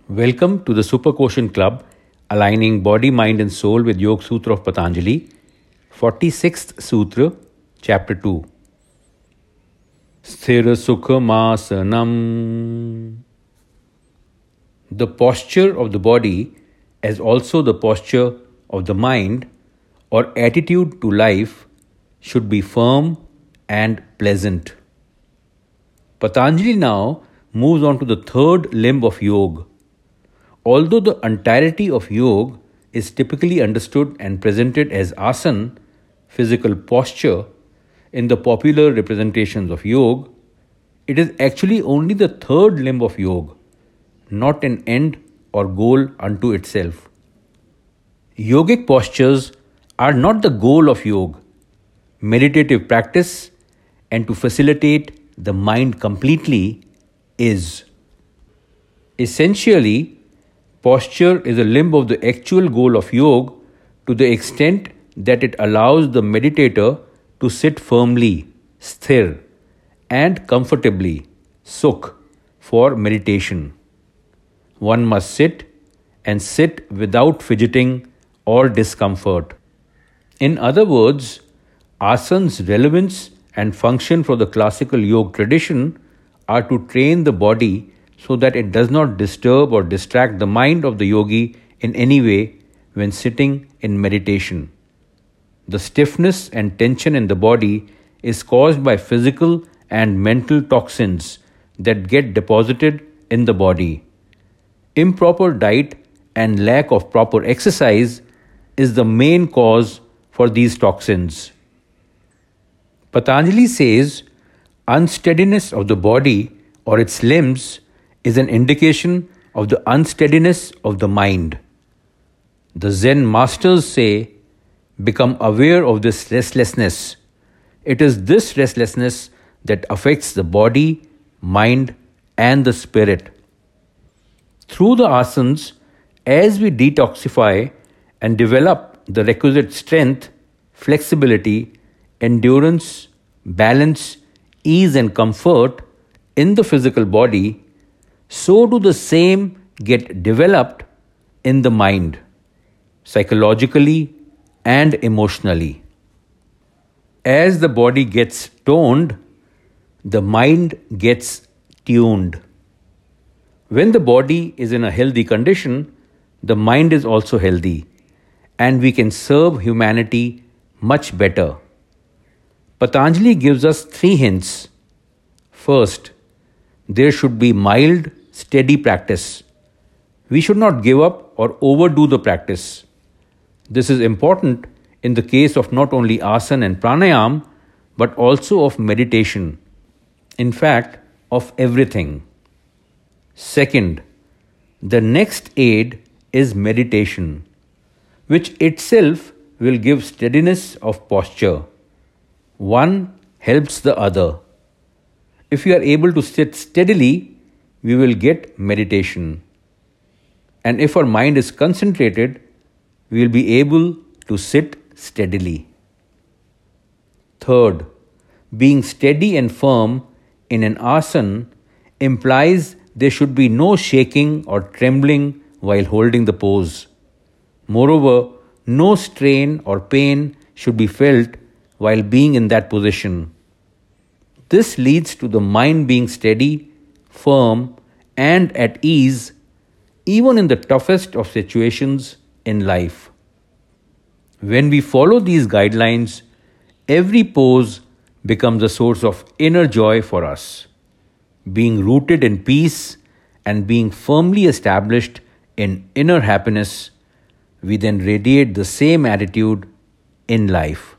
Welcome to the Super Quotient Club, aligning body, mind, and soul with Yoga Sutra of Patanjali, 46th Sutra, Chapter 2. Sthira Sukhamasanam. The posture of the body, as also the posture of the mind or attitude to life, should be firm and pleasant. Patanjali now moves on to the third limb of yoga. Although the entirety of yoga is typically understood and presented as asana, physical posture, in the popular representations of yoga, it is actually only the third limb of yoga, not an end or goal unto itself. Yogic postures are not the goal of yoga. Meditative practice and to facilitate the mind completely is. Essentially, posture is a limb of the actual goal of yoga to the extent that it allows the meditator to sit firmly, sthir, and comfortably, sukh, for meditation. One must sit and sit without fidgeting or discomfort. In other words, asan's relevance and function for the classical yoga tradition are to train the body so that it does not disturb or distract the mind of the yogi in any way when sitting in meditation. The stiffness and tension in the body is caused by physical and mental toxins that get deposited in the body. Improper diet and lack of proper exercise is the main cause for these toxins. Patanjali says unsteadiness of the body or its limbs is an indication of the unsteadiness of the mind. The Zen masters say, become aware of this restlessness. It is this restlessness that affects the body, mind, and the spirit. Through the asanas, as we detoxify and develop the requisite strength, flexibility, endurance, balance, ease, and comfort in the physical body, so do the same get developed in the mind, psychologically and emotionally. As the body gets toned, the mind gets tuned. When the body is in a healthy condition, the mind is also healthy, and we can serve humanity much better. Patanjali gives us 3 hints. First, there should be mild, steady practice. We should not give up or overdo the practice. This is important in the case of not only asana and pranayam, but also of meditation. In fact, of everything. Second, the next aid is meditation, which itself will give steadiness of posture. One helps the other. If we are able to sit steadily, we will get meditation. And if our mind is concentrated, we will be able to sit steadily. Third, being steady and firm in an asana implies there should be no shaking or trembling while holding the pose. Moreover, no strain or pain should be felt while being in that position. This leads to the mind being steady, firm, and at ease, even in the toughest of situations in life. When we follow these guidelines, every pose becomes a source of inner joy for us. Being rooted in peace and being firmly established in inner happiness, we then radiate the same attitude in life.